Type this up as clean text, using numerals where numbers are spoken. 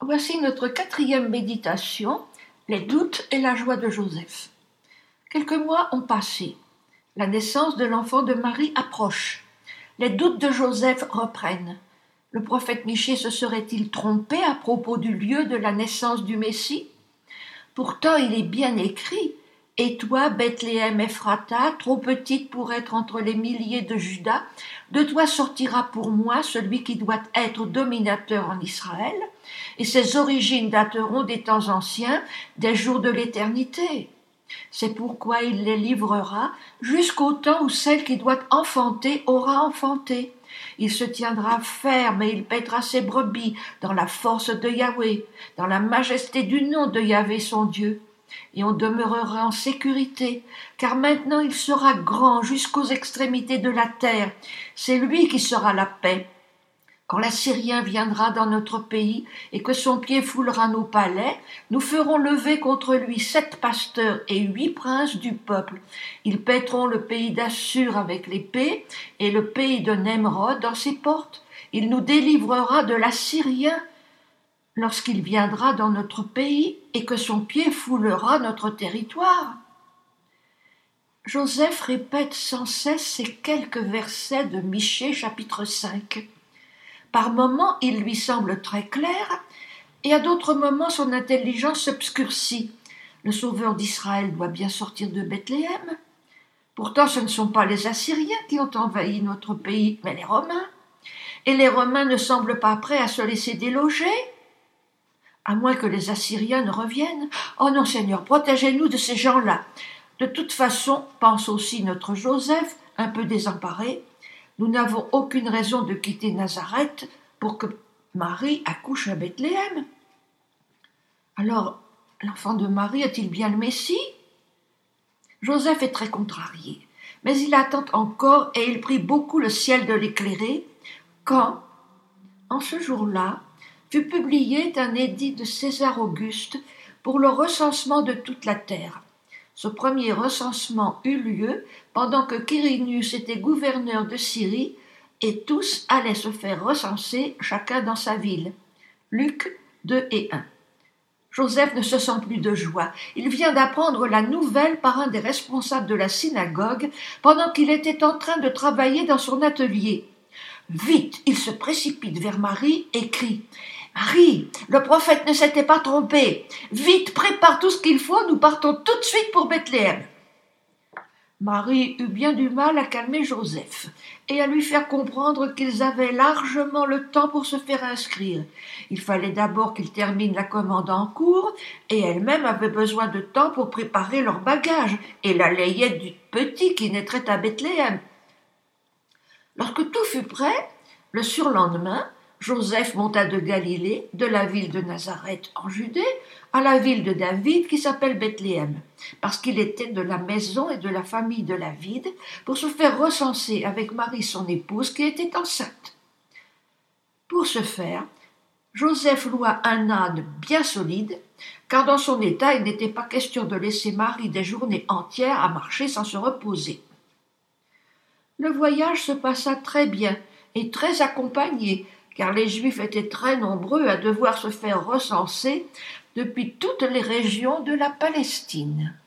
Voici notre 4e méditation, les doutes et la joie de Joseph. Quelques mois ont passé. La naissance de l'enfant de Marie approche. Les doutes de Joseph reprennent. Le prophète Michée se serait-il trompé à propos du lieu de la naissance du Messie? Pourtant il est bien écrit « Et toi, Bethléem Ephrata, trop petite pour être entre les milliers de Juda, de toi sortira pour moi celui qui doit être dominateur en Israël, et ses origines dateront des temps anciens, des jours de l'éternité. C'est pourquoi il les livrera jusqu'au temps où celle qui doit enfanter aura enfanté. Il se tiendra ferme et il paîtra ses brebis dans la force de Yahweh, dans la majesté du nom de Yahweh son Dieu. Et on demeurera en sécurité, car maintenant il sera grand jusqu'aux extrémités de la terre. C'est lui qui sera la paix. Quand l'Assyrien viendra dans notre pays et que son pied foulera nos palais, nous ferons lever contre lui 7 pasteurs et 8 princes du peuple. Ils paîtront le pays d'Assur avec l'épée et le pays de Nemrod dans ses portes. Il nous délivrera de l'Assyrien lorsqu'il viendra dans notre pays et que son pied foulera notre territoire. Joseph répète sans cesse ces quelques versets de Michée chapitre 5. Par moments, il lui semble très clair, et à d'autres moments, son intelligence s'obscurcit. Le sauveur d'Israël doit bien sortir de Bethléem. Pourtant, ce ne sont pas les Assyriens qui ont envahi notre pays, mais les Romains. Et les Romains ne semblent pas prêts à se laisser déloger, à moins que les Assyriens ne reviennent. Oh non, Seigneur, protégez-nous de ces gens-là. De toute façon, pense aussi notre Joseph, un peu désemparé, nous n'avons aucune raison de quitter Nazareth pour que Marie accouche à Bethléem. Alors, l'enfant de Marie est-il bien le Messie? Joseph est très contrarié, mais il attend encore et il prie beaucoup le ciel de l'éclairer, quand, en ce jour-là, fut publié un édit de César Auguste pour le recensement de toute la terre. Ce premier recensement eut lieu pendant que Quirinius était gouverneur de Syrie et tous allaient se faire recenser, chacun dans sa ville. Luc 2 et 1. Joseph ne se sent plus de joie. Il vient d'apprendre la nouvelle par un des responsables de la synagogue pendant qu'il était en train de travailler dans son atelier. Vite, il se précipite vers Marie et crie « Marie, le prophète ne s'était pas trompé. Vite, prépare tout ce qu'il faut, nous partons tout de suite pour Bethléem. » Marie eut bien du mal à calmer Joseph et à lui faire comprendre qu'ils avaient largement le temps pour se faire inscrire. Il fallait d'abord qu'ils terminent la commande en cours et elle-même avait besoin de temps pour préparer leurs bagages et la layette du petit qui naîtrait à Bethléem. Lorsque tout fut prêt, le surlendemain, Joseph monta de Galilée, de la ville de Nazareth en Judée, à la ville de David qui s'appelle Bethléem, parce qu'il était de la maison et de la famille de David, pour se faire recenser avec Marie son épouse qui était enceinte. Pour ce faire, Joseph loua un âne bien solide, car dans son état il n'était pas question de laisser Marie des journées entières à marcher sans se reposer. Le voyage se passa très bien et très accompagné, car les Juifs étaient très nombreux à devoir se faire recenser depuis toutes les régions de la Palestine.